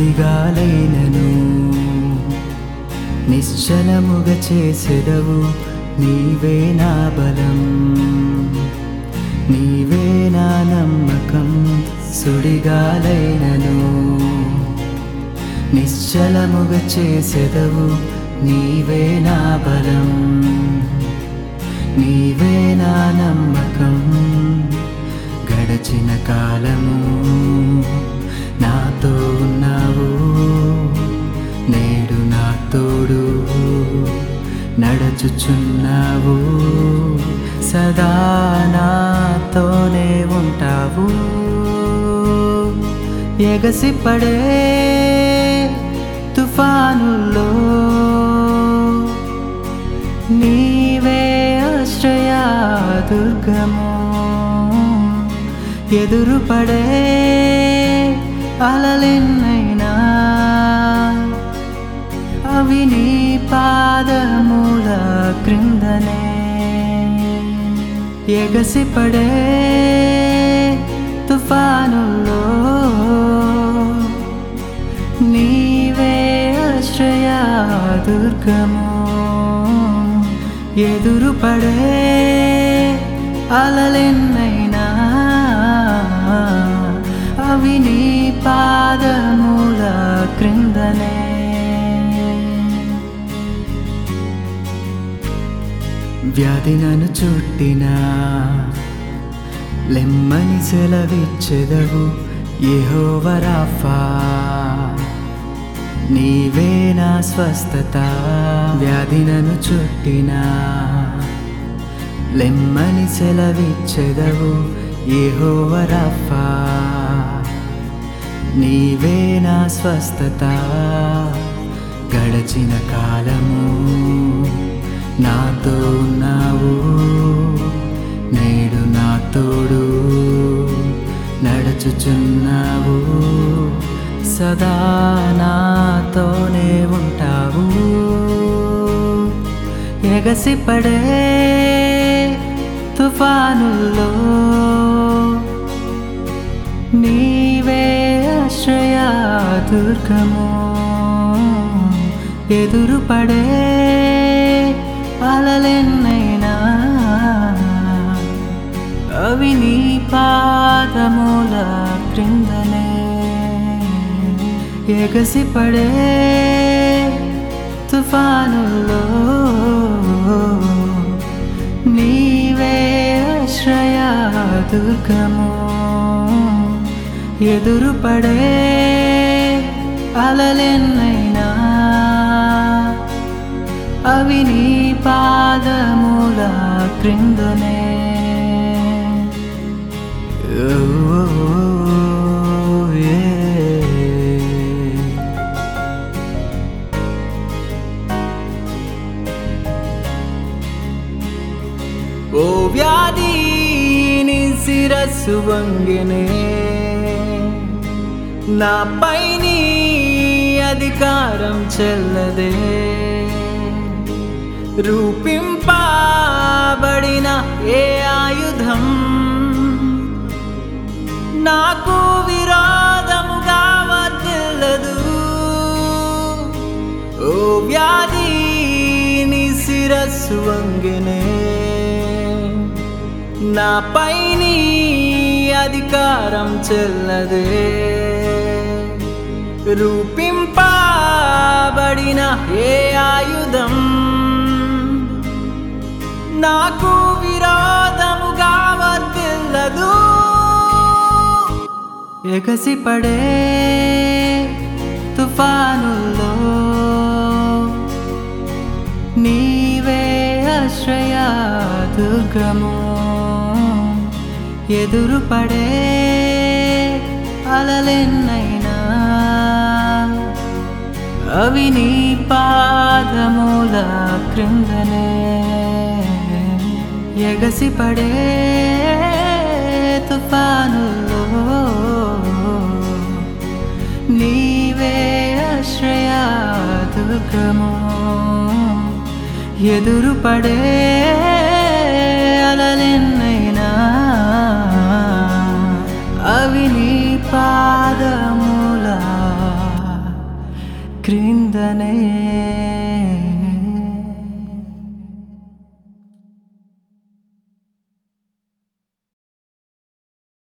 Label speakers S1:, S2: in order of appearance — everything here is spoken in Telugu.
S1: సుడిగాలైనను నిశ్చలముగా చేసెదవు. నీవే నా బలం, నీవే నా నమ్మకం. సుడిగాలైనను నిశ్చలముగా చేసెదవు. నీవే నా బలం, నీవే నా నమ్మకం. గడచిన కాలము నాతో ఉన్నావు, నేడు నా తోడు నడుచుచున్నావు. సదా నాతోనే ఉంటావు. ఎగసిపడే తుఫానుల్లో నీవే ఆశ్రయా దుర్గము. ఎదురుపడే అలలెన్నైనా అవి నీ పాదముల క్రిందనే. ఎగసిపడే తుఫానుల్లో నీవే ఆశ్రయా దుర్గము. ఎదురుపడే అలలెన్నైనా అవి నీ పాదముల క్రిందనే. వ్యాధి నన్ను చుట్టినా లెమ్మని సెలవిచ్చెదవు. యెహోవా రాఫా, నీవే నా స్వస్థత. వ్యాధి నన్ను చుట్టినా లెమ్మని సెలవిచ్చెదవు. యెహోవా రాఫా, నీవే నా స్వస్థత. గడచిన కాలము నాతో ఉన్నావు, నేడు నా తోడు నడుచుచున్నావు. సదా నాతోనే ఉంటావు. ఎగసిపడే తుఫానుల్లో నీవే ఆశ్రయా దుర్గము. ఎదురుపడే అలలెన్నైనా అవి నీ పాదముల క్రిందనే. ఎగసిపడే తుఫానుల్లో నీవే ఆశ్రయా దుర్గము. ఎదురుపడే అలలెన్నైనా అవి నీ పాదముల క్రిందనే. ఓ వ్యాధి నీ శిరస్సు వంగెనే, నాపై నీ అధికారం చెల్లదే. రూపింపబడిన ఏ ఆయుధం నాకు విరోధముగా వర్తిల్లదు. ఓ వ్యాధి నీ శిరస్సు వంగెనే, నాపై నీ అధికారం చెల్లదే. రూపింపబడిన ఏ ఆయుధం నాకు విరోధముగా వర్తిల్లదు. ఎగసిపడే తుఫానుల్లో నీవే ఆశ్రయా దుర్గము. ఎదురుపడే అలలెన్నైనా అవి నీ పాదముల క్రిందనే. ఎగసిపడే తుఫానుల్లో నీవే ఆశ్రయా దుర్గము. ఎదురుపడే అలలెన్నైనా అవి నీ పాదముల క్రిందనే